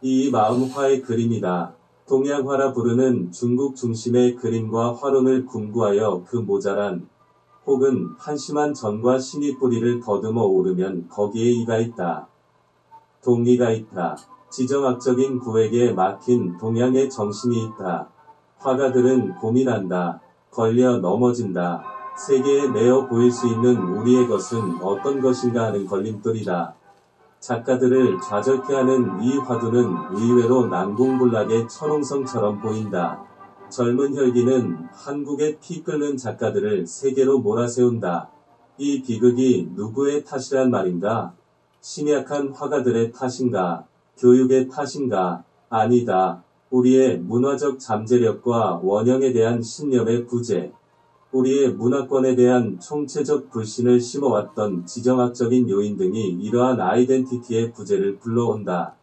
이 마음화의 그림이다. 동양화라 부르는 중국 중심의 그림과 화론을 궁구하여 그 모자란 혹은 한심한 전과 신이 뿌리를 더듬어 오르면 거기에 이가 있다. 동의가 있다. 지정학적인 구획에 막힌 동양의 정신이 있다. 화가들은 고민한다. 걸려 넘어진다. 세계에 내어 보일 수 있는 우리의 것은 어떤 것인가 하는 걸림돌이다. 작가들을 좌절케 하는 이 화두는 의외로 난공불락의 철옹성처럼 보인다. 젊은 혈기는 한국의 피 끓는 작가들을 세계로 몰아세운다. 이 비극이 누구의 탓이란 말인가? 심약한 화가들의 탓인가? 교육의 탓인가? 아니다. 우리의 문화적 잠재력과 원형에 대한 신념의 부재, 우리의 문화권에 대한 총체적 불신을 심어왔던 지정학적인 요인 등이 이러한 아이덴티티의 부재를 불러온다.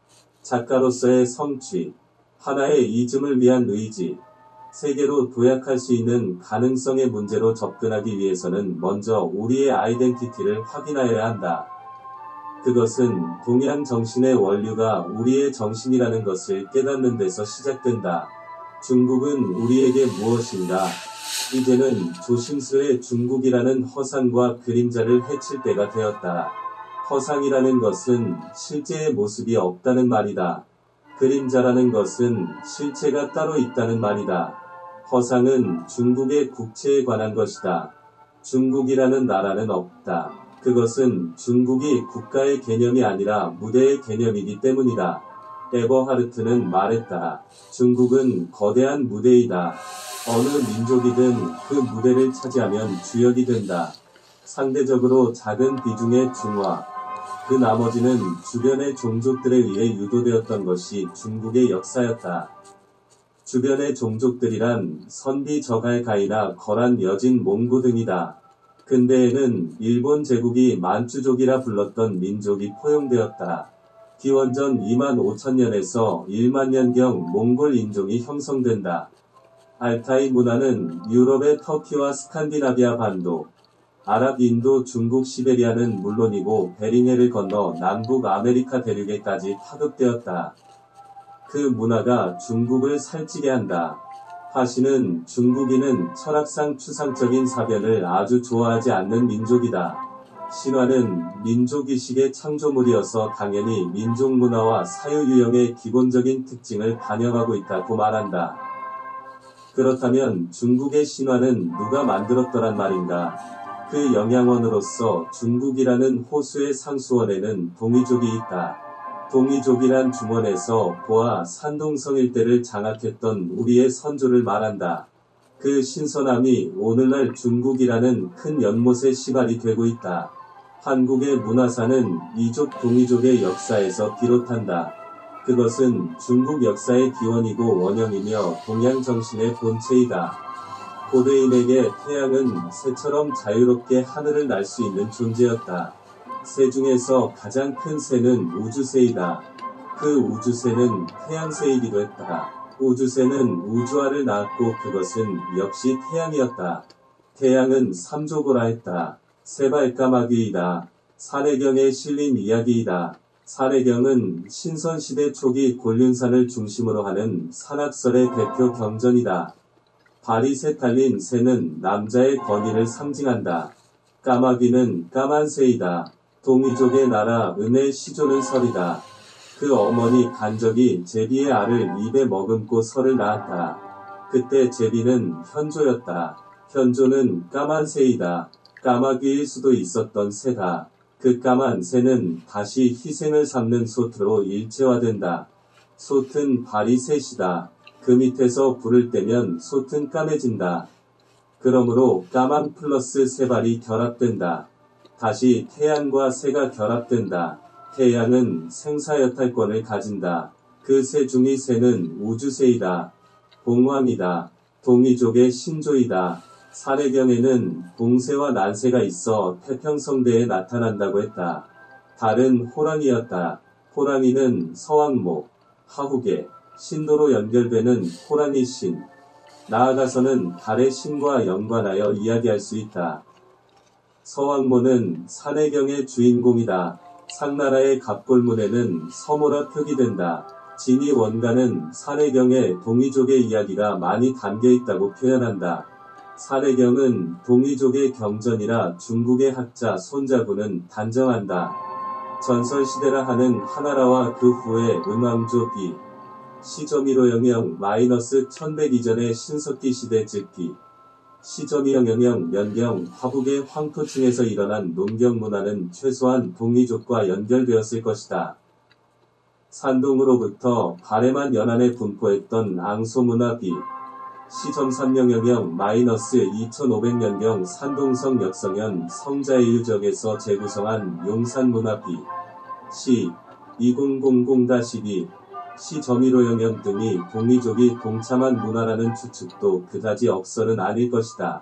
작가로서의 성취, 하나의 이즘을 위한 의지, 세계로 도약할 수 있는 가능성의 문제로 접근하기 위해서는 먼저 우리의 아이덴티티를 확인하여야 한다. 그것은 동양 정신의 원류가 우리의 정신이라는 것을 깨닫는 데서 시작된다. 중국은 우리에게 무엇인가? 이제는 조심스레 중국이라는 허상과 그림자를 해칠 때가 되었다. 허상이라는 것은 실제의 모습이 없다는 말이다. 그림자라는 것은 실체가 따로 있다는 말이다. 허상은 중국의 국체에 관한 것이다. 중국이라는 나라는 없다. 그것은 중국이 국가의 개념이 아니라 무대의 개념이기 때문이다. 에버하르트는 말했다. 중국은 거대한 무대이다. 어느 민족이든 그 무대를 차지하면 주역이 된다. 상대적으로 작은 비중의 중화, 그 나머지는 주변의 종족들에 의해 유도되었던 것이 중국의 역사였다. 주변의 종족들이란 선비저갈가이나 거란 여진 몽고 등이다. 근대에는 일본 제국이 만주족이라 불렀던 민족이 포용되었다. 기원전 25,000년에서 10,000년경 몽골 인종이 형성된다. 알타이 문화는 유럽의 터키와 스칸디나비아 반도, 아랍 인도 중국 시베리아는 물론이고 베링해를 건너 남북 아메리카 대륙에까지 파급되었다. 그 문화가 중국을 살찌게 한다. 화씨는 중국인은 철학상 추상적인 사변을 아주 좋아하지 않는 민족이다. 신화는 민족의식의 창조물이어서 당연히 민족문화와 사유유형의 기본적인 특징을 반영하고 있다고 말한다. 그렇다면 중국의 신화는 누가 만들었더란 말인가? 그 영양원으로서 중국이라는 호수의 상수원에는 동이족이 있다. 동이족이란 중원에서 보아 산동성 일대를 장악했던 우리의 선조를 말한다. 그 신선함이 오늘날 중국이라는 큰 연못의 시발이 되고 있다. 한국의 문화사는 이족 동이족의 역사에서 비롯한다. 그것은 중국 역사의 기원이고 원형이며 동양 정신의 본체이다. 고대인에게 태양은 새처럼 자유롭게 하늘을 날 수 있는 존재였다. 새 중에서 가장 큰 새는 우주새이다. 그 우주새는 태양새이기도 했다. 우주새는 우주아를 낳았고 그것은 역시 태양이었다. 태양은 삼조고라 했다. 세발까마귀이다. 산해경에 실린 이야기이다. 산해경은 신선시대 초기 곤륜산을 중심으로 하는 산악설의 대표 경전이다. 발이 새 달린 새는 남자의 권위를 상징한다. 까마귀는 까만 새이다. 동이족의 나라 은의 시조는 설이다. 그 어머니 간적이 제비의 알을 입에 머금고 설을 낳았다. 그때 제비는 현조였다. 현조는 까만 새이다. 까마귀일 수도 있었던 새다. 그 까만 새는 다시 희생을 삼는 소트로 일체화된다. 솥은 발이 셋이다. 그 밑에서 불을 떼면 솥은 까매진다. 그러므로 까만 플러스 새발이 결합된다. 다시 태양과 새가 결합된다. 태양은 생사여탈권을 가진다. 그 새 중의 새는 우주새이다. 봉황이다. 동이족의 신조이다. 산해경에는 봉새와 난새가 있어 태평성대에 나타난다고 했다. 달은 호랑이였다. 호랑이는 서왕목, 하후계, 신도로 연결되는 호랑이 신. 나아가서는 달의 신과 연관하여 이야기할 수 있다. 서왕모는 산해경의 주인공이다. 상나라의 갑골문에는 서모라 표기된다. 진이 원가는 산해경에 동이족의 이야기가 많이 담겨있다고 표현한다. 산해경은 동이족의 경전이라 중국의 학자 손자군은 단정한다. 전설시대라 하는 하나라와 그 후에 은왕조 B. C.1500-1100 이전의 신석기 시대 즉 B. C.200 연경 화북의 황토층에서 일어난 농경문화는 최소한 동이족과 연결되었을 것이다. 산동으로부터 바레만 연안에 분포했던 앙소문화 B. C.3000-2500년경 산동성 역성현 성자의 유적에서 재구성한 용산문화 B. C.2000-2 C.1500 등이 동이족이 동참한 문화라는 추측도 그다지 억설은 아닐 것이다.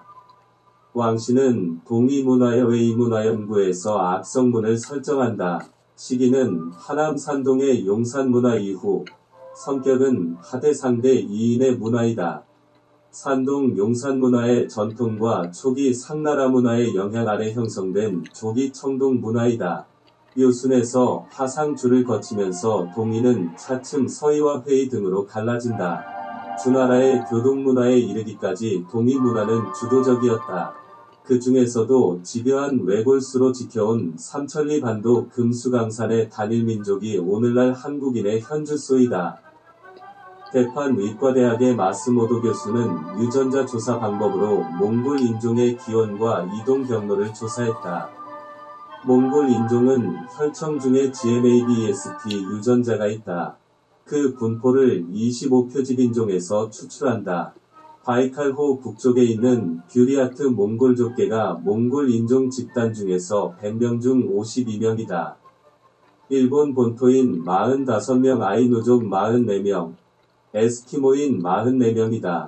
왕씨는 동이문화의 웨이문화연구에서 악성문을 설정한다. 시기는 하남 산동의 용산문화 이후, 성격은 하대상대 2인의 문화이다. 산동 용산문화의 전통과 초기 상나라 문화의 영향 아래 형성된 조기 청동 문화이다. 묘순에서 화상주를 거치면서 동이는 차츰 서이와 회의 등으로 갈라진다. 주나라의 교동문화에 이르기까지 동이문화는 주도적이었다. 그 중에서도 집요한 외골수로 지켜온 삼천리 반도 금수강산의 단일민족이 오늘날 한국인의 현주소이다. 대판 의과대학의 마스모도 교수는 유전자 조사 방법으로 몽골 인종의 기원과 이동 경로를 조사했다. 몽골 인종은 혈청 중에 GMABEST 유전자가 있다. 그 분포를 25표집 인종에서 추출한다. 바이칼호 북쪽에 있는 규리아트 몽골족계가 몽골 인종 집단 중에서 100명 중 52명이다. 일본 본토인 45명, 아이누족 44명, 에스키모인 44명이다.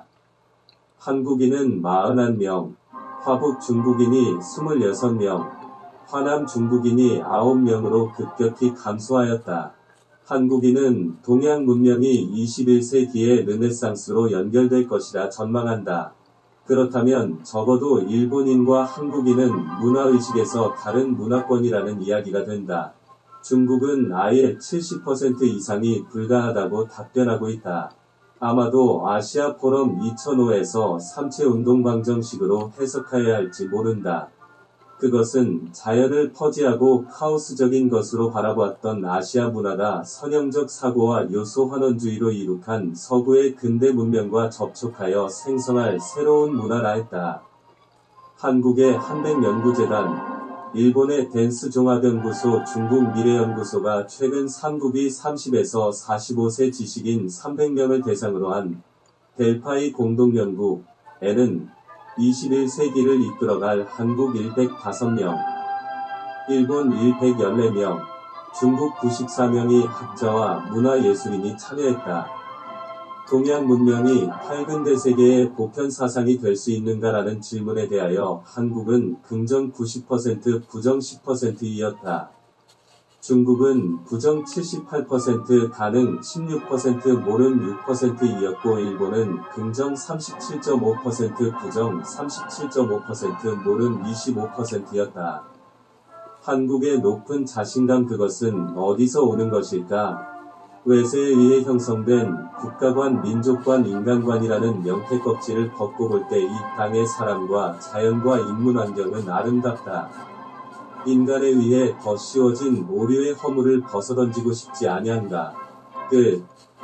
한국인은 41명, 화북 중국인이 26명, 화남 중국인이 9명으로 급격히 감소하였다. 한국인은 동양 문명이 21세기의 르네상스로 연결될 것이라 전망한다. 그렇다면 적어도 일본인과 한국인은 문화의식에서 다른 문화권이라는 이야기가 된다. 중국은 아예 70% 이상이 불가하다고 답변하고 있다. 아마도 아시아 포럼 2005에서 삼체운동 방정식으로 해석해야 할지 모른다. 그것은 자연을 퍼지하고 카오스적인 것으로 바라보았던 아시아 문화가 선형적 사고와 요소 환원주의로 이룩한 서구의 근대 문명과 접촉하여 생성할 새로운 문화라 했다. 한국의 한백연구재단, 일본의 댄스종합연구소, 중국 미래연구소가 최근 삼국이 30에서 45세 지식인 300명을 대상으로 한 델파이 공동연구에는 21세기를 이끌어갈 한국 105명, 일본 114명, 중국 94명의 학자와 문화예술인이 참여했다. 동양 문명이 8근대 세계의 보편사상이 될 수 있는가라는 질문에 대하여 한국은 긍정 90%, 부정 10%이었다. 중국은 부정 78%, 가능 16%, 모른 6%이었고 일본은 긍정 37.5%, 부정 37.5%, 모른 25%였다. 한국의 높은 자신감, 그것은 어디서 오는 것일까? 외세에 의해 형성된 국가관, 민족관, 인간관이라는 명태껍질을 벗고 볼 때 이 땅의 사람과 자연과 인문환경은 아름답다. 인간에 의해 더 씌워진 오류의 허물을 벗어던지고 싶지 아니한가. 끝.